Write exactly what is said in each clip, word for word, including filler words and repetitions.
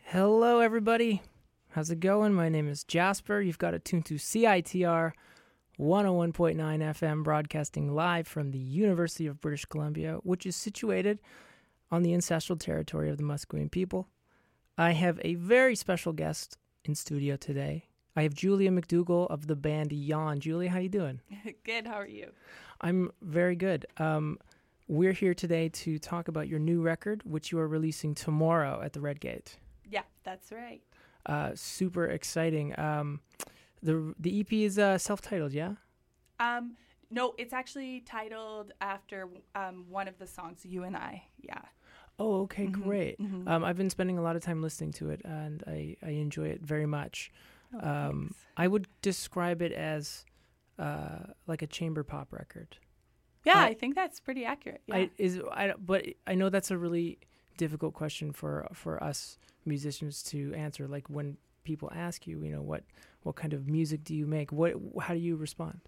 Hello, everybody. How's it going? My name is Jasper. You've got it tuned to C I T R one oh one point nine F M, broadcasting live from the University of British Columbia, which is situated on the ancestral territory of the Musqueam people. I have a very special guest in studio today. I have Julia McDougall of the band Yawn. Julia, how you doing? Good. How are you? I'm very good. Um, we're here today to talk about your new record, which you are releasing tomorrow at the Red Gate. Yeah, that's right. Uh, super exciting. Um, the the E P is uh, self-titled, yeah? Um, no, it's actually titled after um, one of the songs, You and I. Yeah. Oh, okay, Mhm, great. mhm. Um, I've been spending a lot of time listening to it, and I, I enjoy it very much. Oh, Um, thanks. I would describe it as uh, like a chamber pop record. Yeah, I- I, think that's pretty accurate. Yeah. I is I but I know that's a really difficult question for for us musicians to answer. Like when people ask you, you know, what what kind of music do you make? What how do you respond?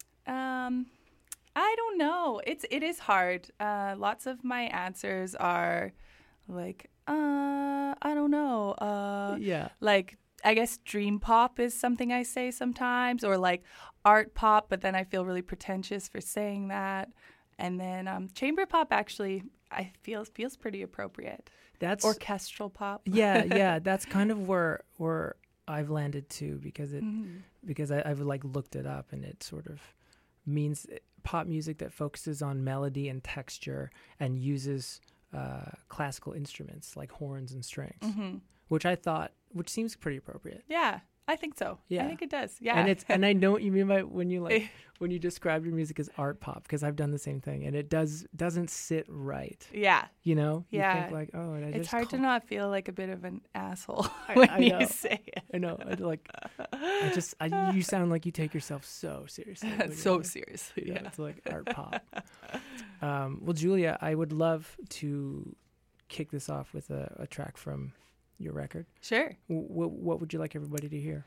Um, I don't know. It's it is hard. Uh, lots of my answers are like, uh, I don't know. Uh, yeah. like I guess dream pop is something I say sometimes, or like art pop, but then I feel really pretentious for saying that. And then um, chamber pop actually I feel feels pretty appropriate. That's Orchestral pop. yeah, yeah. That's kind of where where I've landed too, because it Mhm. because I, I've like looked it up, and it sort of means pop music that focuses on melody and texture and uses uh, classical instruments like horns and strings, Mhm. which I thought, which seems pretty appropriate. Yeah, I think so. Yeah. I think it does. Yeah. And it's and I know what you mean by when you like when you describe your music as art pop, because I've done the same thing, and it does doesn't sit right. yeah. You know, you Yeah. think like, oh, did I It's just hard to call- not feel like a bit of an asshole I- when I you know. say it. I know, I like, I just, I, you sound like you take yourself so seriously. when you're so like- seriously. Yeah, Yeah. it's like art pop. Um, well, Julia, I would love to kick this off with a, a track from your record. Sure. W- what what would you like everybody to hear?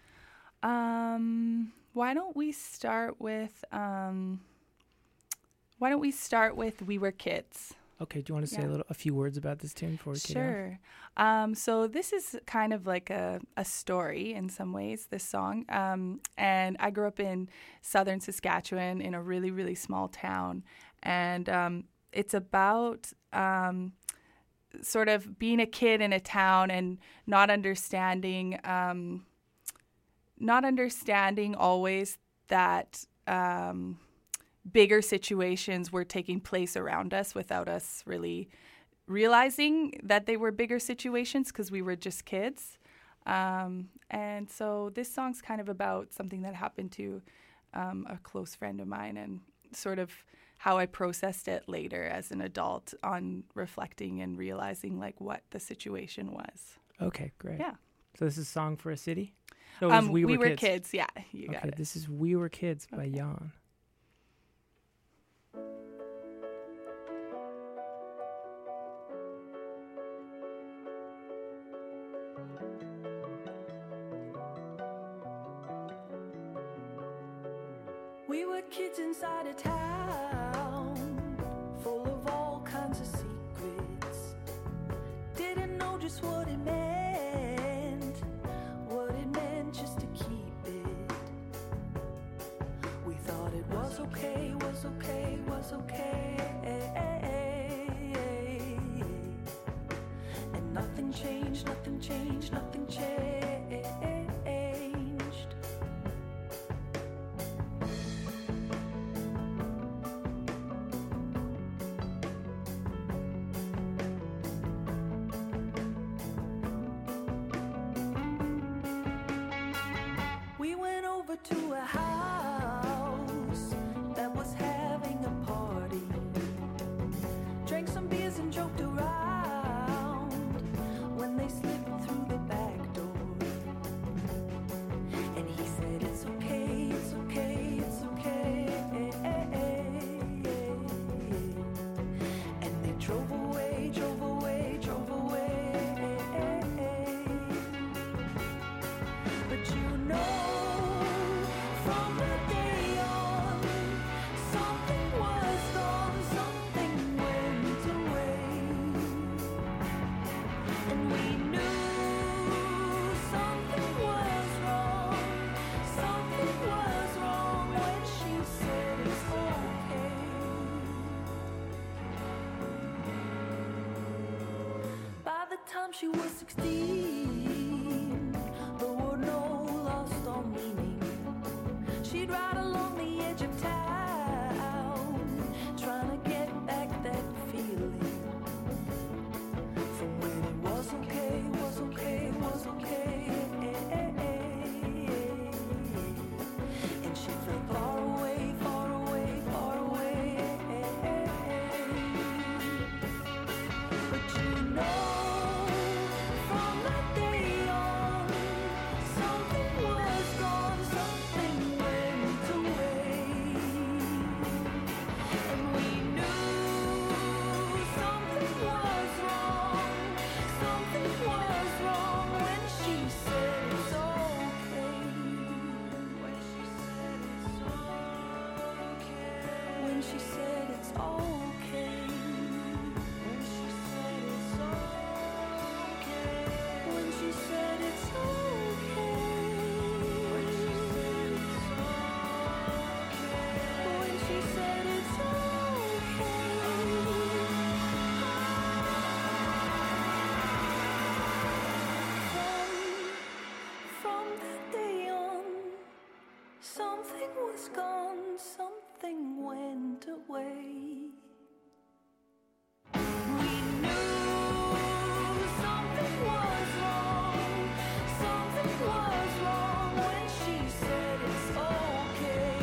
Um, why don't we start with um, why don't we start with We Were Kids? Okay, do you want to say Yeah. a little, a few words about this tune before we kick it off? Sure. Um, so this is kind of like a, a story in some ways, this song. Um, and I grew up in southern Saskatchewan in a really, really small town. And um, it's about um, sort of being a kid in a town and not understanding, um, not understanding always that um, bigger situations were taking place around us without us really realizing that they were bigger situations because we were just kids. Um, and so this song's kind of about something that happened to um, a close friend of mine, and sort of how I processed it later as an adult on reflecting and realizing like what the situation was. Okay, great. Yeah. So this is Song for a City? No, it was Um, We Were, Kids. Yeah, you got Okay, it. this is We Were Kids by Okay. Yawn. We were kids inside a town, full of all kinds of secrets. Didn't know just what it meant, what it meant just to keep it. We thought it was okay, was okay, was okay. And nothing changed, nothing changed, nothing changed. We went over to a house that was having a party. Drank some beers and joked around when they slipped through the back door. And he said, it's okay, it's okay, it's okay. And they drove away, drove away, drove away. But you know, from the she was sixteen, the word no lost all meaning. She'd ride along the edge of town, trying to get back that feeling from when it was okay, was okay, was okay. And she felt far away, far away, far away. But you know, from that day on, something was gone, something went away. And we knew something was wrong, something was wrong when she said it's okay. When she said it's okay. When she said it's okay. When she said it's okay. When she said it's okay. When she said it's okay. When she said it's okay. From that day on, something was gone, something went away. We knew something was wrong, something was wrong when she said it's okay.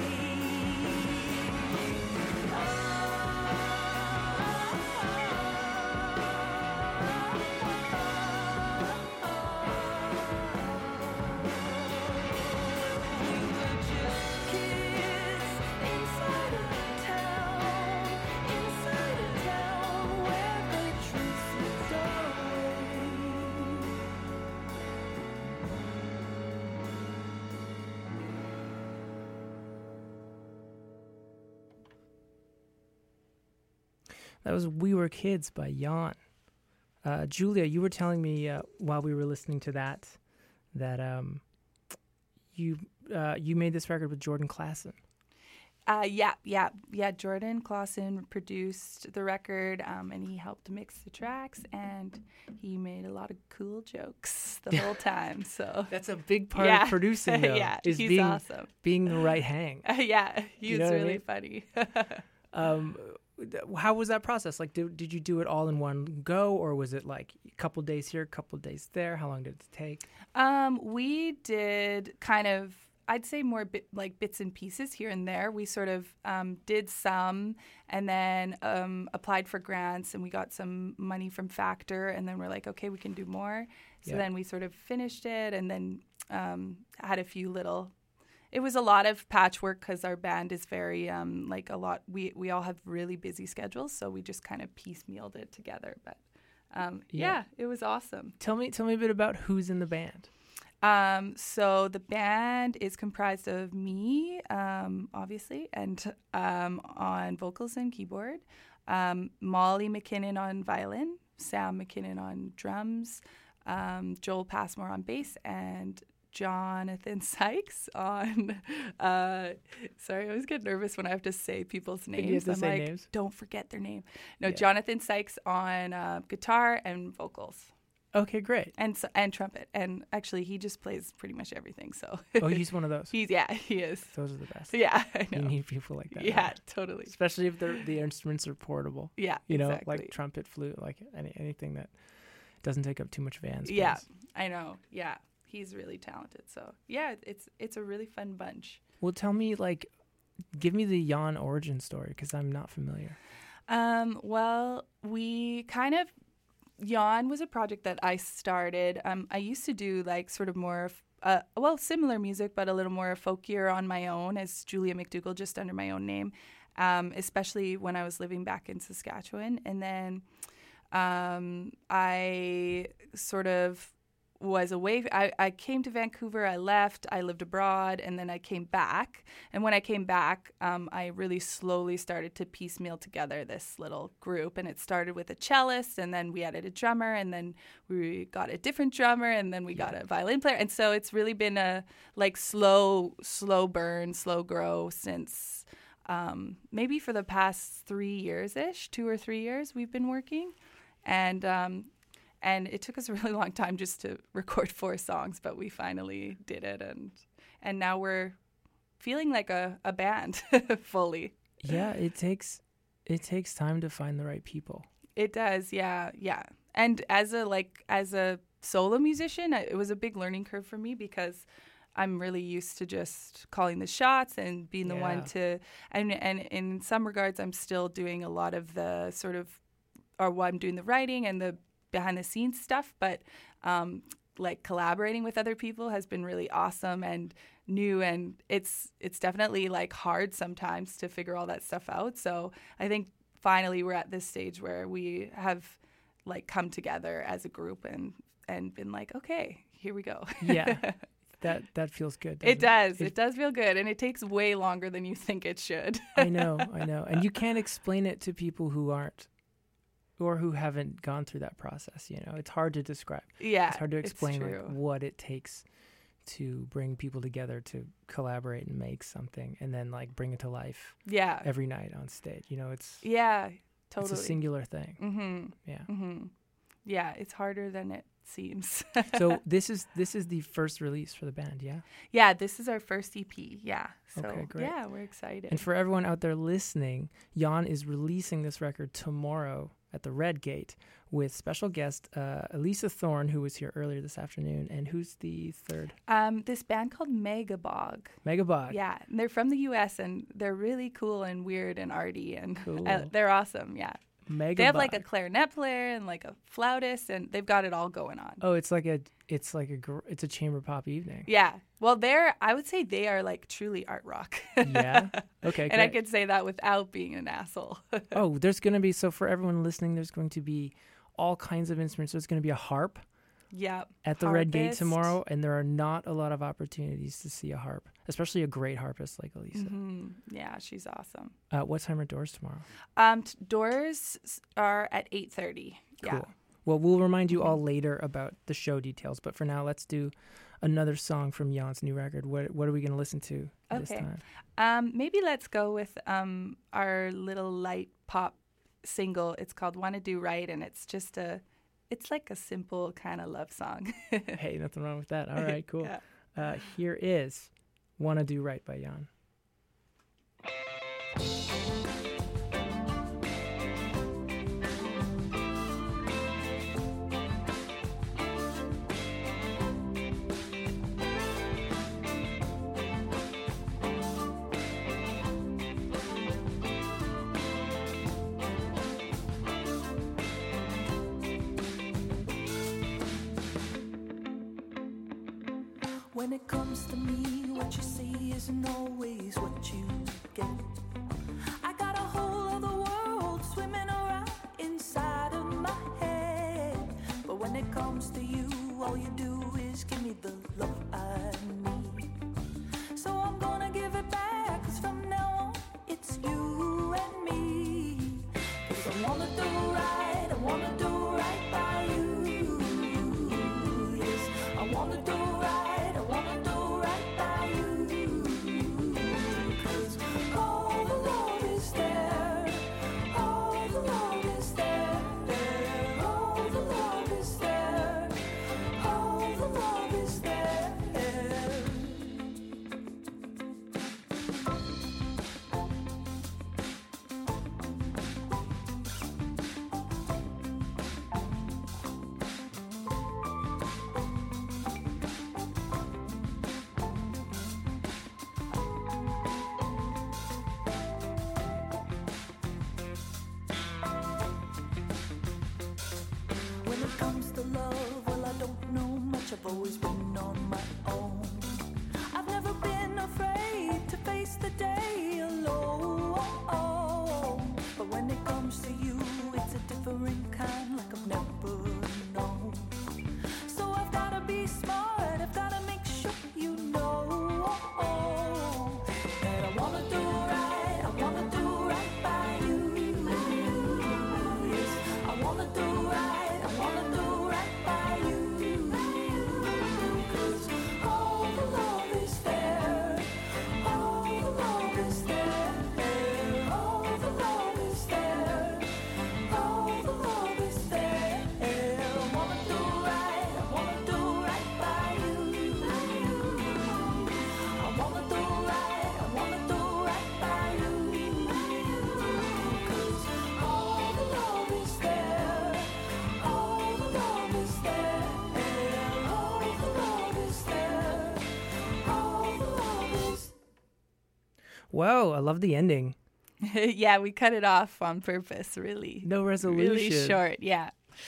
We were just kids inside a town, inside a town where the truth slipped away. That was We Were Kids by Jan. Uh, Julia, you were telling me uh, while we were listening to that that um, you uh, you made this record with Jordan Klassen. Uh, yeah, yeah, yeah. Jordan Clausen produced the record, um, and he helped mix the tracks, and he made a lot of cool jokes the whole time. So That's a big part yeah. of producing, though. yeah, is he's being, awesome. being the right hang. Uh, yeah, he You was know what I really mean? funny. Um, th- how was that process? Like, did, did you do it all in one go, or was it like a couple days here, a couple days there? How long did it take? Um, we did kind of, I'd say more bit, like bits and pieces here and there. We sort of um, did some and then um, applied for grants, and we got some money from Factor, and then we're like, okay, we can do more. So Yeah. then we sort of finished it, and then um, had a few little. It was a lot of patchwork because our band is very um, like a lot. We we all have really busy schedules, so we just kind of piecemealed it together. But um, Yeah. yeah, it was awesome. Tell me, tell me a bit about who's in the band. Um, so the band is comprised of me, um, obviously, and um, on vocals and keyboard, um, Molly McKinnon on violin, Sam McKinnon on drums, um, Joel Passmore on bass, and Jonathan Sykes on. Uh, sorry, I always get nervous when I have to say people's you have names. to I'm say like, names? don't forget their name. No, Yeah. Jonathan Sykes on uh, guitar and vocals. Okay, great. And s- and trumpet, and actually he just plays pretty much everything. So Oh, he's one of those. he's yeah he is Those are the best. yeah I You know need people like that. yeah around. totally Especially if they're, the instruments are portable. yeah You know, exactly. like trumpet, flute, like any anything that doesn't take up too much van space. yeah I know yeah he's really talented. So yeah, it's it's a really fun bunch. Well, tell me, like, give me the Jan origin story, because I'm not familiar. Um, well, we kind of, Jan was a project that I started. Um, I used to do like sort of more, uh, well, similar music, but a little more folkier on my own as Julia McDougall, just under my own name, um, especially when I was living back in Saskatchewan. And then um, I sort of was away. I, I came to Vancouver, I left, I lived abroad, and then I came back. And when I came back, um, I really slowly started to piecemeal together this little group. And it started with a cellist, and then we added a drummer, and then we got a different drummer, and then we got a violin player. And so it's really been a like slow, slow burn, slow grow since um, maybe for the past three years-ish, two or three years we've been working. And um, and it took us a really long time just to record four songs, but we finally did it, and and now we're feeling like a, a band fully. Yeah, it takes it takes time to find the right people. It does, yeah, yeah. And as a like as a solo musician, I- it was a big learning curve for me because I'm really used to just calling the shots and being the one Yeah. to, and and in some regards, I'm still doing a lot of the sort of, or well, I'm doing the writing and the behind the scenes stuff, but um, like collaborating with other people has been really awesome and new, and it's it's definitely like hard sometimes to figure all that stuff out. So I think finally we're at this stage where we have like come together as a group and and been like, okay, here we go. Yeah. That that feels good. It doesn't does. It, does feel good, and it takes way longer than you think it should. I know, I know. And you can't explain it to people who aren't or who haven't gone through that process, you know. It's hard to describe. Yeah, It's hard to explain like, true. what it takes to bring people together to collaborate and make something and then like bring it to life Yeah, every night on stage. You know, it's yeah, totally. it's a singular thing. Mm-hmm. Yeah. Mm-hmm. Yeah, it's harder than it seems. So this is this is the first release for the band, yeah? yeah, this is our first E P. Yeah. So Okay, great. yeah, we're excited. And for everyone out there listening, Jan is releasing this record tomorrow at the Red Gate with special guest uh, Elisa Thorne, who was here earlier this afternoon. And who's the third? um, this band called Megabog. Megabog. Yeah, and they're from the U S and they're really cool and weird and arty and Cool. uh, they're awesome. Yeah, Megabog. they have like a clarinet player and like a flautist and they've got it all going on. Oh, it's like a it's like a gr- it's a chamber pop evening. Yeah, well, they're I would say they are like truly art rock. Yeah. Okay. And I great. could say that without being an asshole. Oh, there's going to be, so for everyone listening, there's going to be all kinds of instruments. There's going to be a harp Yeah. at the Red Gate Harpist. tomorrow, and there are not a lot of opportunities to see a harp, especially a great harpist like Elisa. hmm Yeah, she's awesome. Uh, what time are doors tomorrow? Um, t- doors s- are at eight thirty. Cool. Yeah. Well, we'll remind you all later about the show details, but for now, let's do another song from Jan's new record. What What are we going to listen to this Okay. time? Um, maybe let's go with um our little light pop single. It's called "Wanna Do Right," and it's just a, it's like a simple kind of love song. Hey, nothing wrong with that. All right, cool. Yeah. Uh, here is "Wanna Do Right" by Jan. When it comes to me, what you see isn't always what you get. I got a whole other world swimming around inside of my head. But when it comes to you, all you do is give me the love I need. So I'm gonna give it back, 'cause from now on, it's you and me. 'Cause I wanna do right, I wanna do right by you. Yes, I wanna do right, I wanna do right by you. 'Cause all the love is there, all the love is there, all the love is there, all the love is there. When it comes to love, well, I don't know much. I've always been on my own. I've never been afraid to face the day alone. But when it comes to you, it's a different kind, like I've never known. So I've gotta be smart, I've gotta make sure you know that I wanna do right, I wanna do right by you. Yes, I wanna do right, I wanna do right by you. 'Cause all the love is there, all the love is there, all the love is there, all the love is there. I wanna Whoa, I love the ending. Yeah, we cut it off on purpose, really. No resolution. Really short, yeah.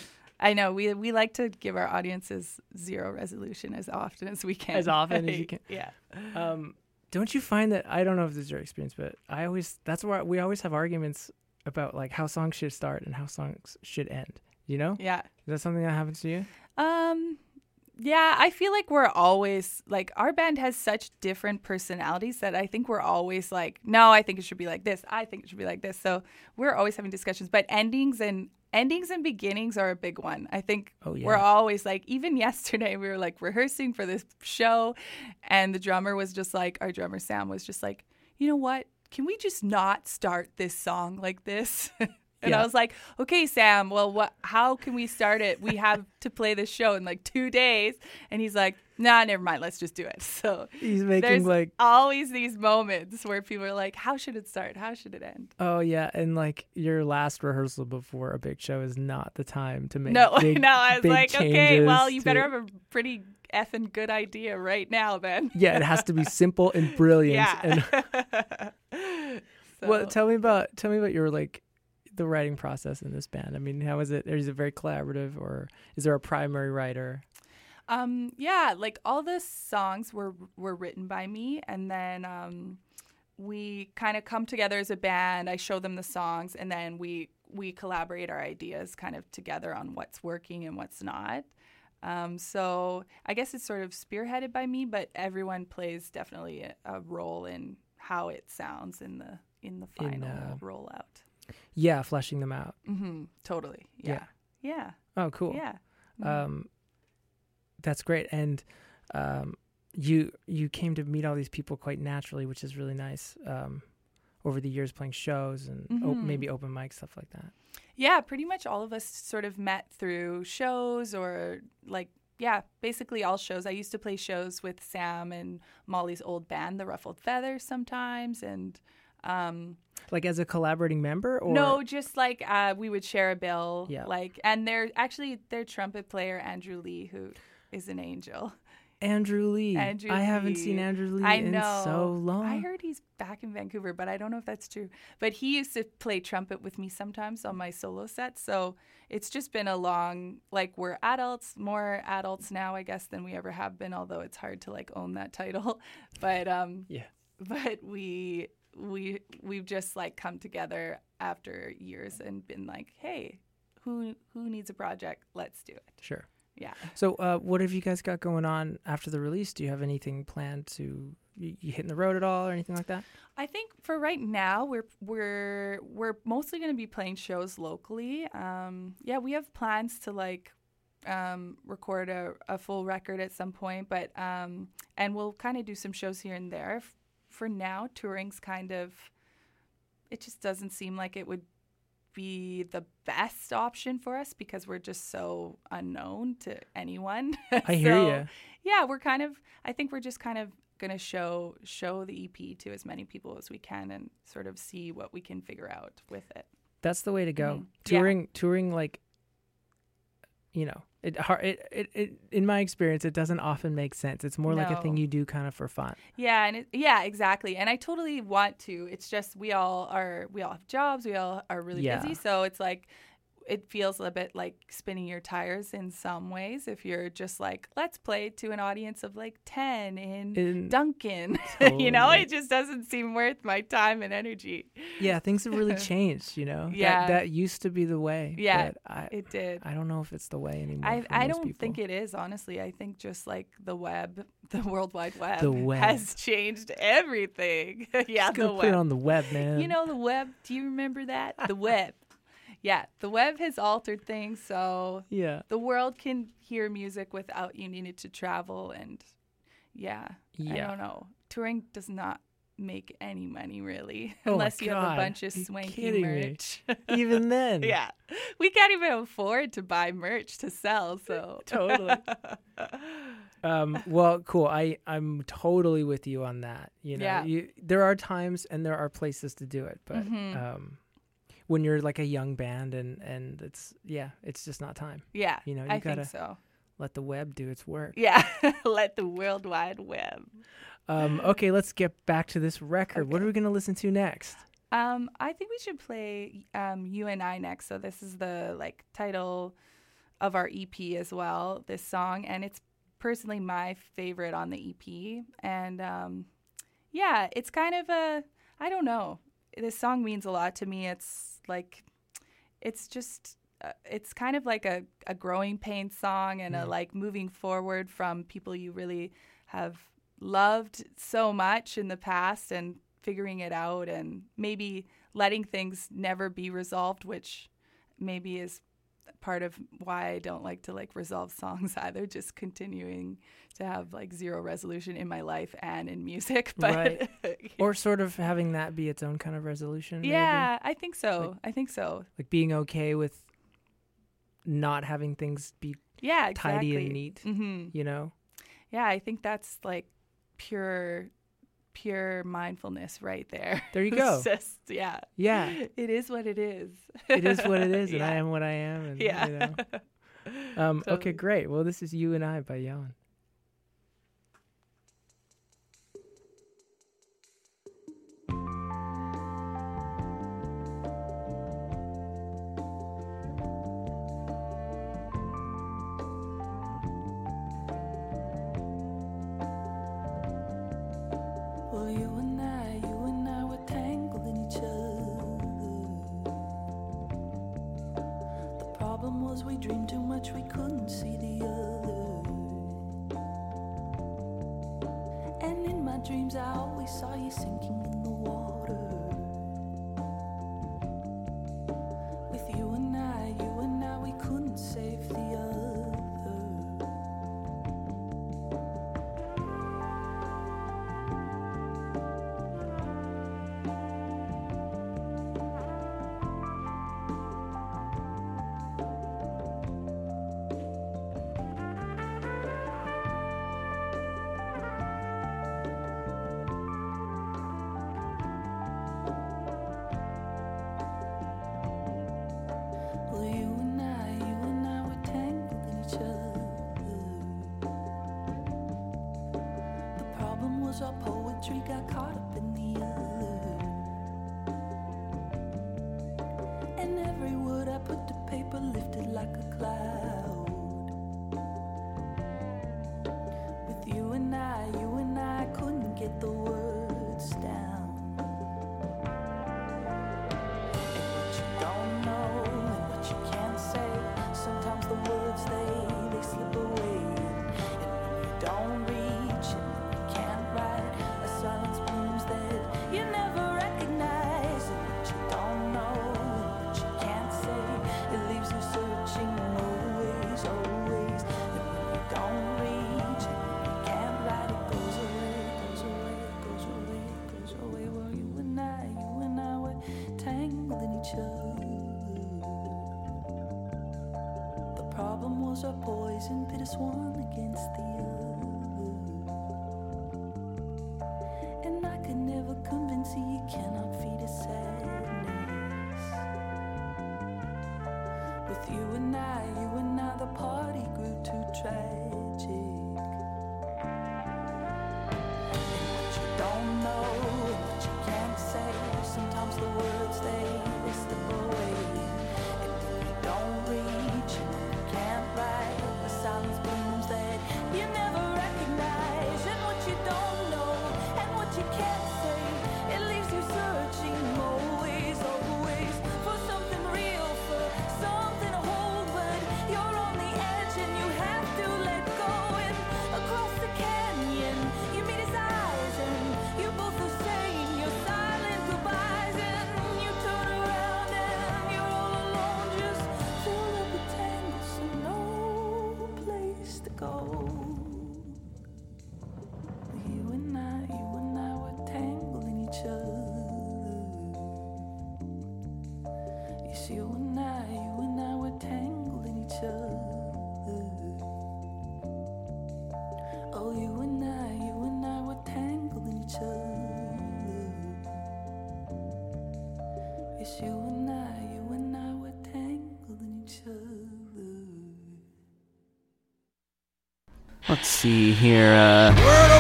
I know. We we like to give our audiences zero resolution as often as we can. As often as you can. Yeah. Um, don't you find that, I don't know if this is your experience, but I always, that's where we always have arguments about like how songs should start and how songs should end, you know? Yeah. Is that something that happens to you? Um, yeah, I feel like we're always like our band has such different personalities that I think we're always like, no, I think it should be like this. I think it should be like this. So we're always having discussions, but endings and endings and beginnings are a big one. I think Oh, yeah. we're always like, even yesterday we were like rehearsing for this show, and the drummer was just like, our drummer Sam was just like, you know what? Can we just not start this song like this? And Yeah. I was like, okay, Sam, well, what? How can we start it? We have to play this show in like two days. And he's like, nah, never mind. Let's just do it. So He's making there's like, always these moments where people are like, how should it start? How should it end? oh yeah, and like your last rehearsal before a big show is not the time to make No, big, no, I was big like, okay, well, you changes better to- have a pretty effing good idea right now then. Yeah, it has to be simple and brilliant. Yeah. And So- well, tell me about tell me about your like the writing process in this band. I mean, how is it? Is it very collaborative, or is there a primary writer? Um, yeah, like all the songs were were written by me, and then um, we kind of come together as a band. I show them the songs, and then we we collaborate our ideas kind of together on what's working and what's not. Um, so I guess it's sort of spearheaded by me, but everyone plays definitely a, a role in how it sounds in the in the In, final uh, rollout. Yeah, fleshing them out. Mm-hmm, totally. Yeah. Yeah. Oh, cool. Yeah. Mhm. Um, that's great. And um, you you came to meet all these people quite naturally, which is really nice. Um, over the years, playing shows and op- Mhm. maybe open mics, stuff like that. Yeah, pretty much all of us sort of met through shows or like, yeah, basically all shows. I used to play shows with Sam and Molly's old band, the Ruffled Feathers, sometimes. And um, Like as a collaborating member, or no, just like uh, we would share a bill. Yeah. Like, and they're actually their trumpet player, Andrew Lee, who is an angel. Andrew Lee. Andrew I haven't Lee. seen Andrew Lee I in know. so long. I heard he's back in Vancouver, but I don't know if that's true. But he used to play trumpet with me sometimes on my solo sets. So it's just been a long, like we're adults, more adults now, I guess, than we ever have been, although it's hard to like own that title. But um, Yeah. but we we we've just like come together after years and been like, hey, who who needs a project? Let's do it. Sure. Yeah. So, uh, what have you guys got going on after the release? Do you have anything planned to you, you hitting the road at all or anything like that? I think for right now we're we're we're mostly going to be playing shows locally. Um, yeah, we have plans to like um, record a, a full record at some point, but um, and we'll kind of do some shows here and there. F- for now, touring's kind of it just doesn't seem like it would be the best option for us because we're just so unknown to anyone. I hear So, you. yeah, we're kind of I think we're just kind of gonna show show the E P to as many people as we can and sort of see what we can figure out with it. That's the way to go. Mhm. Yeah. Touring, touring, like, you know, it, har- it, it, it. In my experience, it doesn't often make sense. It's more like a thing No. you do kind of for fun. Yeah, and it, yeah, exactly. And I totally want to. It's just we all are we all have jobs. We all are really Yeah. busy, so it's like it feels a bit like spinning your tires in some ways if you're just like, let's play to an audience of like ten in In- Duncan. You know, Totally. it just doesn't seem worth my time and energy. Yeah, things have really changed. You know, Yeah. that, that used to be the way. Yeah, but I, It did. I don't know if it's the way anymore. I, for I most don't people. think it is, honestly. I think just like the web, the World Wide Web, The web. has changed everything. Yeah, Just the go put it web. on the web, man. You know the web? Do you remember that? The web. Yeah, the web has altered things, so Yeah. the world can hear music without you needing to travel. And yeah, I Yeah. don't know. Touring does not make any money, really, Oh my unless you have God. a bunch of Are you swanky kidding me? merch. Even then. Yeah, we can't even afford to buy merch to sell, so Totally. Um, well, cool. I, I'm totally with you on that. You know, Yeah. you, there are times and there are places to do it, but Mhm. um, when you're like a young band and, and it's, yeah, it's just not time. yeah, You know, you I gotta think so. let the web do its work. Yeah, let the World Wide Web. Um, okay, let's get back to this record. Okay. What are we going to listen to next? Um, I think we should play um, You and I next. So this is the like title of our E P as well, this song. And it's personally my favorite on the E P. And um, yeah, it's kind of a, I don't know. This song means a lot to me. It's like, it's just, uh, it's kind of like a, a growing pain song and Mm. a like moving forward from people you really have loved so much in the past and figuring it out and maybe letting things never be resolved, which maybe is part of why I don't like to like resolve songs either, just continuing to have like zero resolution in my life and in music. But Right. Or sort of having that be its own kind of resolution. maybe? yeah, I think so. Like- I think so. Like being okay with not having things be Yeah, exactly. tidy and neat, hmm you know? Yeah, I think that's like pure, pure mindfulness right there. There you go. It's just, yeah. Yeah. It is what it is. It is what it is, and Yeah. I am what I am. And, Yeah. You know. Um, Okay, Totally. great. Well, this is You and I by Jan. Well, you and I, you and I were tangled in each other. The problem was we dreamed too much, we couldn't see the other. And in my dreams, I always saw you sinking in the water. With you and I, you and I, we couldn't save the other. Well, you and I, you and I were tangled in each other. The problem was our poetry got caught up in the other. And every word I put to paper lifted like a cloud. With you and I, you and I couldn't get the words down. And what you don't know and what you can't say, sometimes the words they they slip away. And when you don't reach and when you can't write, a silence blooms that you never recognize. And what you don't know and what you can't say, it leaves you searching always, always. And when you don't reach and when you can't write, it goes away, goes away, goes away, goes away. Well, you and I, you and I were tangled in each other. The problem was our poison pit us one against the other. And I could never convince you you cannot feed a sadness. With you and I, you and I, the party grew too tragic. And what you don't know and what you can't say, sometimes the words they, they slip away. And when you don't reach and when you can't write, the silence blooms Let's see here. Uh...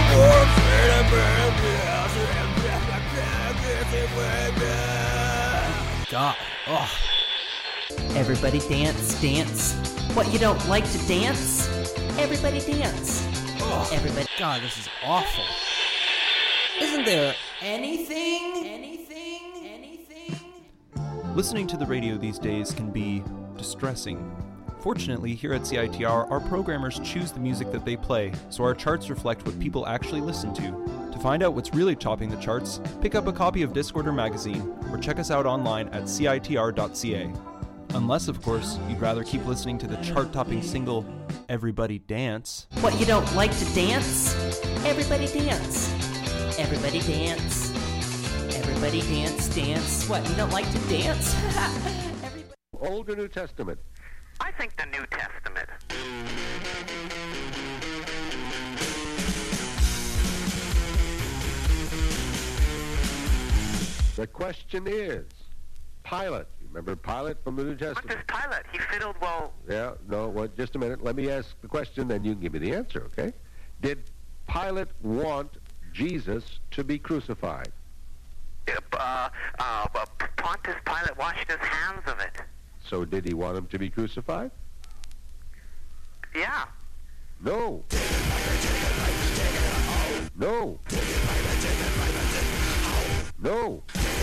God. Oh. Everybody dance, dance. What, you don't like to dance? Everybody dance. Oh. Everybody. God, this is awful. Isn't there anything? Anything? Anything? Listening to the radio these days can be distressing. Fortunately, here at C I T R, our programmers choose the music that they play, so our charts reflect what people actually listen to. To find out what's really topping the charts, pick up a copy of Discorder magazine, or check us out online at C I T R dot C A. Unless, of course, you'd rather keep listening to the chart-topping single, Everybody Dance. What, you don't like to dance? Everybody dance. Everybody dance. Everybody dance, dance. What, you don't like to dance? Everybody... Old or New Testament? I think the New Testament. The question is, Pilate. You remember Pilate from the New Testament? What does Pilate? He fiddled well. Yeah, no, well, just a minute. Let me ask the question, then you can give me the answer, okay? Did Pilate want Jesus to be crucified? Uh, uh, uh, Pontius Pilate washed his hands of it. So did he want him to be crucified? Yeah. No. No. No.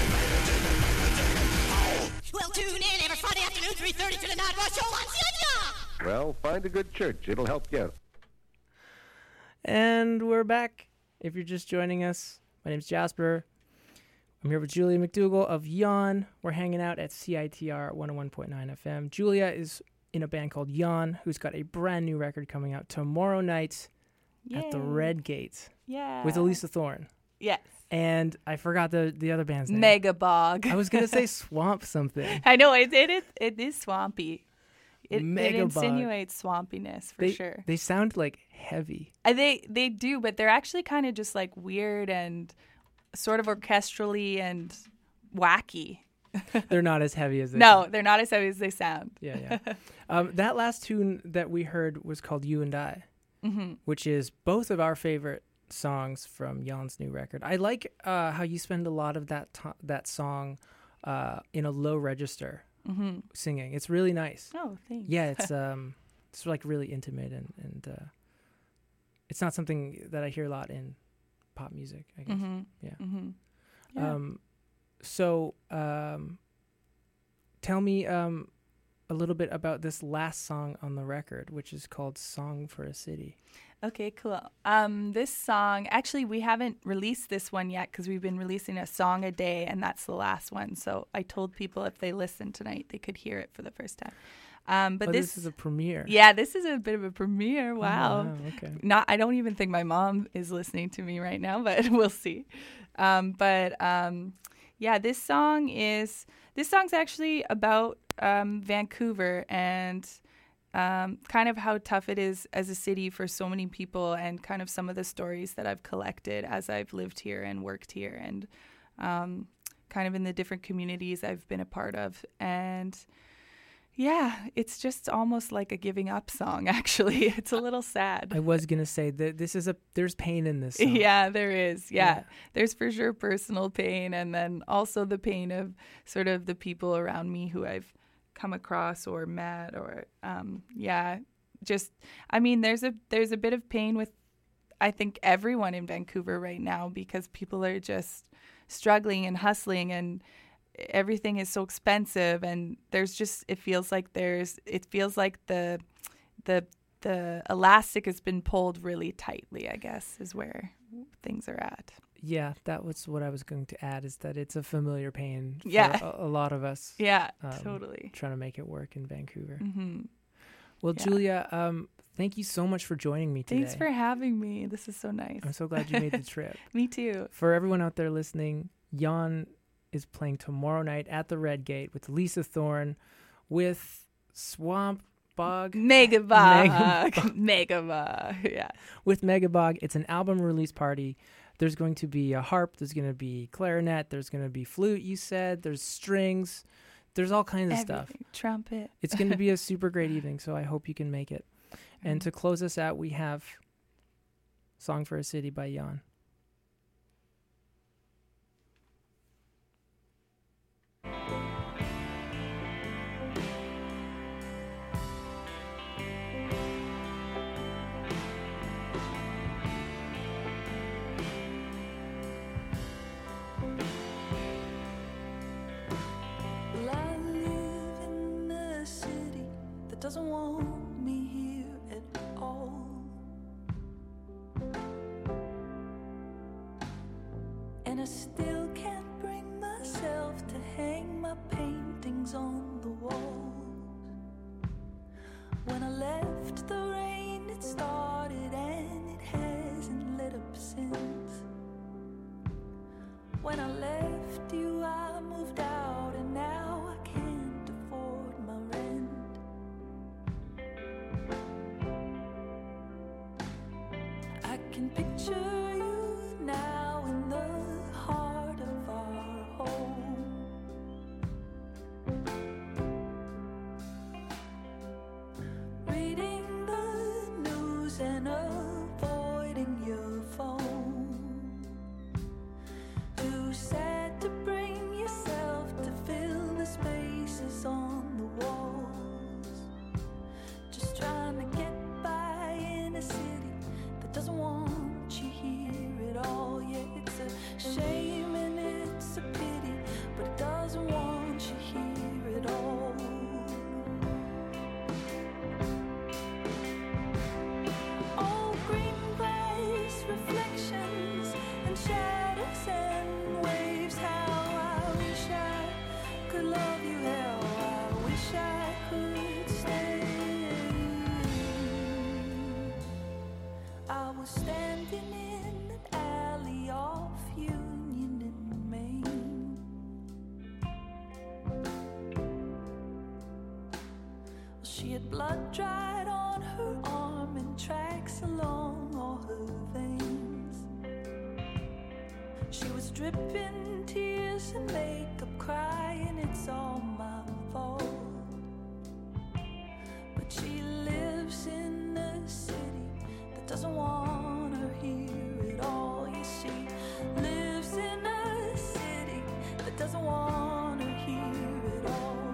Well, tune in every Friday afternoon, three thirty to the Night Rush Show on C I T R. Well, find a good church. It'll help you. And we're back. If you're just joining us, my name's Jasper. I'm here with Julia McDougall of Yawn. We're hanging out at C I T R one oh one point nine F M. Julia is in a band called Yawn, who's got a brand new record coming out tomorrow night Yay. at the Red Gate Yeah. with Elisa Thorne. Yes. And I forgot the, the other band's name. Megabog. I was going to say Swamp something. I know, it, it, is, it is swampy. It, it Megabog. insinuates swampiness, for They, sure. they sound like heavy. Uh, They, they do, but they're actually kind of just like weird and sort of orchestrally and wacky. They're not as heavy as they No, sound. they're not as heavy as they sound. Yeah, yeah. um, that last tune that we heard was called You and I, Mm-hmm. which is both of our favorite songs from Jan's new record. I like uh, how you spend a lot of that to- that song uh, in a low register Mm-hmm. singing. It's really nice. Oh, thanks. Yeah, it's um, it's like really intimate and and uh, it's not something that I hear a lot in pop music, I guess. Mm-hmm. Yeah. Mm-hmm. Yeah. Um, so um, tell me um, a little bit about this last song on the record, which is called Song for a City. Okay, cool. Um, this song, actually, we haven't released this one yet because we've been releasing a song a day, and that's the last one. So I told people if they listened tonight, they could hear it for the first time. Um, but oh, this, this is a premiere. yeah, this is a bit of a premiere. Oh, Wow. wow, okay. Not, I don't even think my mom is listening to me right now, but we'll see. Um, but um, yeah, this song is this song's actually about um, Vancouver and um, kind of how tough it is as a city for so many people, and kind of some of the stories that I've collected as I've lived here and worked here, and um, kind of in the different communities I've been a part of. And yeah, it's just almost like a giving up song, actually. It's a little sad. I was gonna say that this is a there's pain in this song. Yeah, there is. Yeah. Yeah. There's for sure personal pain, and then also the pain of sort of the people around me who I've come across or met, or um yeah, just I mean there's a there's a bit of pain with I think everyone in Vancouver right now, because people are just struggling and hustling, and everything is so expensive, and there's just it feels like there's it feels like the the the elastic has been pulled really tightly, I guess, is where things are at. Yeah, that was what I was going to add, is that it's a familiar pain for Yeah. a, a lot of us. Yeah, um, totally. Trying to make it work in Vancouver. Mm-hmm. Well, Yeah. Julia, um, thank you so much for joining me today. Thanks for having me. This is so nice. I'm so glad you made the trip. Me too. For everyone out there listening, Jan is playing tomorrow night at the Red Gate with Lisa Thorne, with Swamp Bog. Megabog. Megabog. Yeah. With Megabog. It's an album release party. There's going to be a harp. There's going to be clarinet. There's going to be flute, you said. There's strings. There's all kinds of stuff. Everything. Trumpet. It's going to be a super great evening, so I hope you can make it. And to close us out, we have Song for a City by Jan. Well, I live in a city that doesn't want me here at all. And I still can't bring myself to hang my paintings on the walls. When I left the rain, it started and it hasn't let up since. When I left you, I moved out and now I can't afford my rent. I can picture you now in the heart of our home. Reading the news and avoiding your phone. Too sad to bring yourself to fill the spaces on the walls. Just trying to get by in a city that doesn't want you here at all. Yeah, it's a shame and it's a pity, but it doesn't want you here at all. All green glass reflections and shadows and waves. How I wish I could love you. How I wish I could stay. I was standing in an alley off Union in Maine. Well, she had blood dried on her arm and tracks along all her veins. She was dripping tears and makeup, crying, it's all my fault. But she lives in a city that doesn't want her here at all. Yes, she lives in a city that doesn't want her here at all.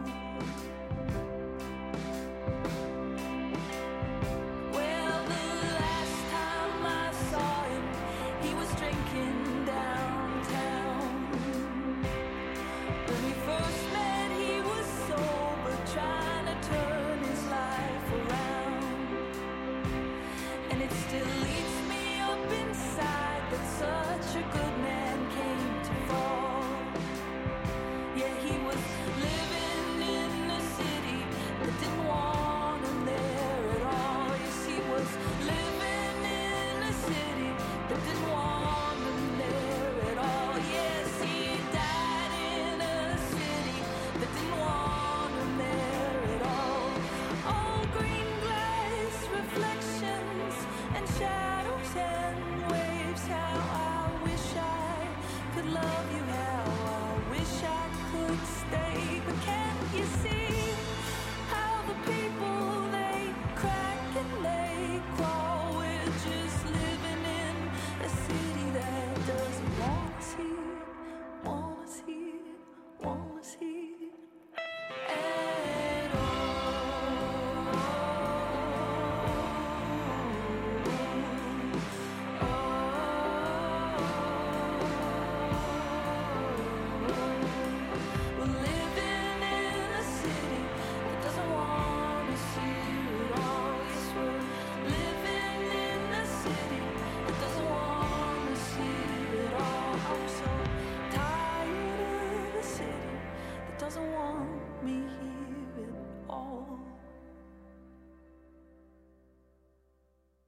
Well, the last time I saw him, he was drinking downtown. When we first met, he was sober, trying to turn his life around. And it still leads me up inside that such a good man came to fall. Yeah, he was living in a city that didn't want him there at all. Yes, he was living in a city that didn't want him there at all. Yes, he died in a city that didn't want him there at all. All green glass reflections and shadows and waves. How I wish I could love you.